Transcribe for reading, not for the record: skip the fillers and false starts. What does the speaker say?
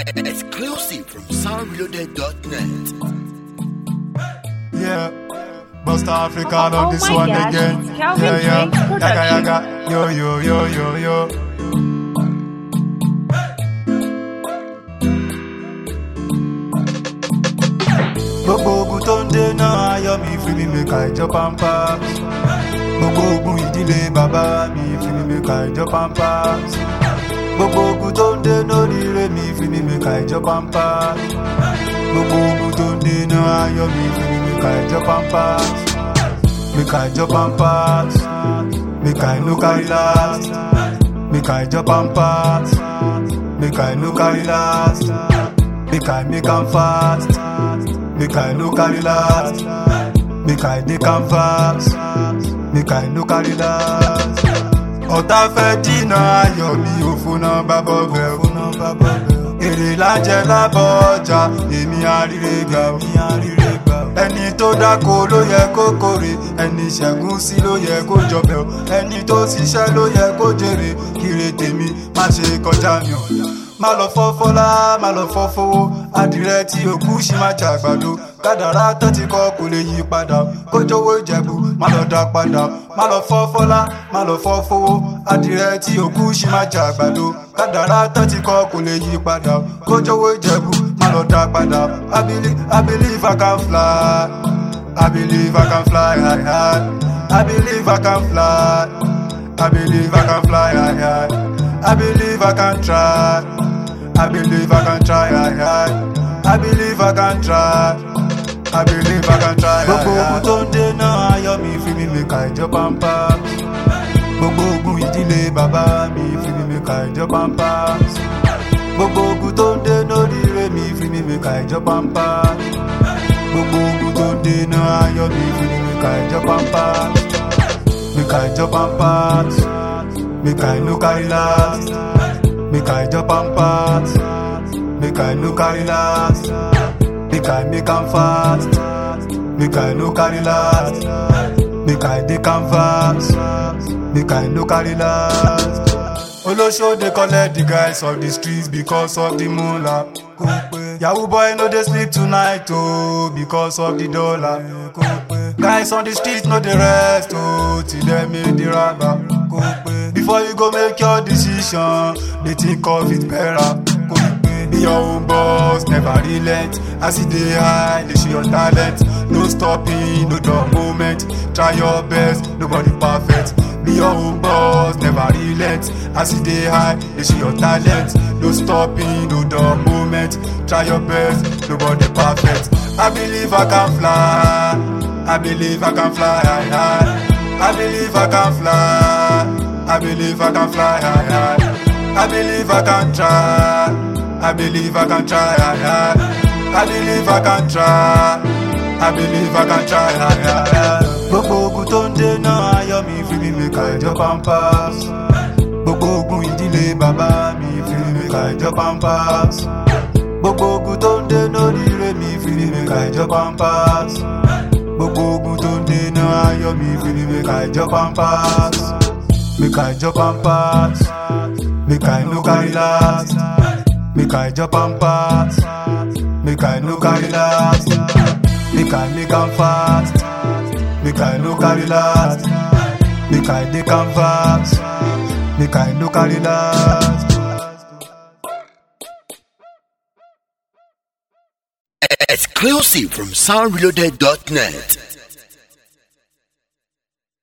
Exclusive from soundreloaded.net. Yeah, Busta African on this my one gosh, again. Calvin Yeah, Drinks Production. yaga. Yo. Gbogbo ogun tó ń dé náà ayọ̀ mi fi mi mẹ́ka ìjọ Pampers. Gbogbo ogun ìdílé bàbá mi fi mi mẹ́ka ìjọ Pampers. Gbogbo ogun tó ń dé lóríire mi fi mi mẹ́ka ìjọ Pampers. Gbogbo ogun tó ń dé náà ayọ̀ mi fi mi mẹ́ka ìjọ Pampers. Make I jump and pass. Make I no carry last. Make I jump and pass. Make I no carry last. Make I make am fast. Make I no carry last. Make I dey canvas. Make I no carry last. Ọ̀tá fẹ́ dínà ayọ̀ mi ò fúnná bábọ̀ bẹ̀ ò. Èrè lájẹ lábọ̀ ọjà èmi àríre gbà ó. Ẹni tó dáko ló yẹ kó kórè, ẹni ṣẹ́gun sí ló yẹ kó jọbẹ̀ o, ẹni tó ṣiṣẹ́ ló yẹ kó jèrè, kire tèmi má ṣe kọjá mi o. Má lọ fọ́ fọ́lá, má lọ fọ́ fowó, adìrẹ tí òkú ṣì má jẹ àgbàdo, kádàrá tó ti kọ́ kò lè yí padà, kó jọ̀wọ́ Ìjẹ̀bú má lọ dá padà. Má lọ fọ́ fọ́lá, má lọ fọ́ fowó, adìrẹ tí òkú ṣì má jẹ àgbàdo, kádàrá tó ti kọ́ kò lè yí padà, kó jọ̀wọ́ Ìjẹ̀bú má lọ dá padà. I believe I can fly. I believe I can fly high, high. I believe I can fly. I believe I can fly high, high. I believe I can try. I believe I can try high, high. I believe I can try. I believe I can try high, high. Gbogbo ogun tó ń dé náà ayọ̀ mi fi mi mẹ́ka ìjọ Pampers. Gbogbo ogun ìdílé bàbá mi fi mi mẹ́ka ìjọ Pampers. Gbogbo ogun tó ń dé lóríire mi fi mi mẹ́ka ìjọ Pampers. Gbogbo ogun tó ń dé náà ayọ̀ mi fi mi mẹ́ka ìjọ Pampers. Mẹ́ka ìjọ Pampers. Make I no carry last. Make I jump and pass. Make I no carry last. Make I make am fast. Make I no carry last. Make I dey canvas. Make I no carry last. Olosho dey collect the guys of the streets because of the moolah. Yahoo boy no dey sleep tonight oh because of the dollar. Guys on the streets no dey rest oh till dem make the rubber. Before you go make your decision, they think of it better. Be your own boss, never relent. As you dey high, they show your talent. No stopping, no dull moment. Try your best, nobody perfect. Be your own boss, never relent. As you dey high, they show your talent. No stopping, no dull moment. Try your best, nobody perfect. I believe I can fly. I believe I can fly high, high. I believe I can fly. I believe I can fly high, high. I believe I can try. I believe I can try high, high. I believe I can try. I believe I can try high, high. Gbogbo ogun tó ń dé náà ayọ̀ mi fi mi mẹ́ka ìjọ Pampers. Gbogbo ogun ìdílé bàbá mi fi mi mẹ́ka ìjọ Pampers. Gbogbo ogun tó ń dé lóríire mi fi mi mẹ́ka ìjọ Pampers. Gbogbo ogun tó ń dé náà ayọ̀ mi fi mi mẹ́ka ìjọ Pampers. Make I jump and pass. Make I no carry last. Make I jump and pass. Make I no carry last. Make I make am fast. Make I no carry last. Make I dey canvas. Make I no carry last. Exclusive from soundreloaded.net.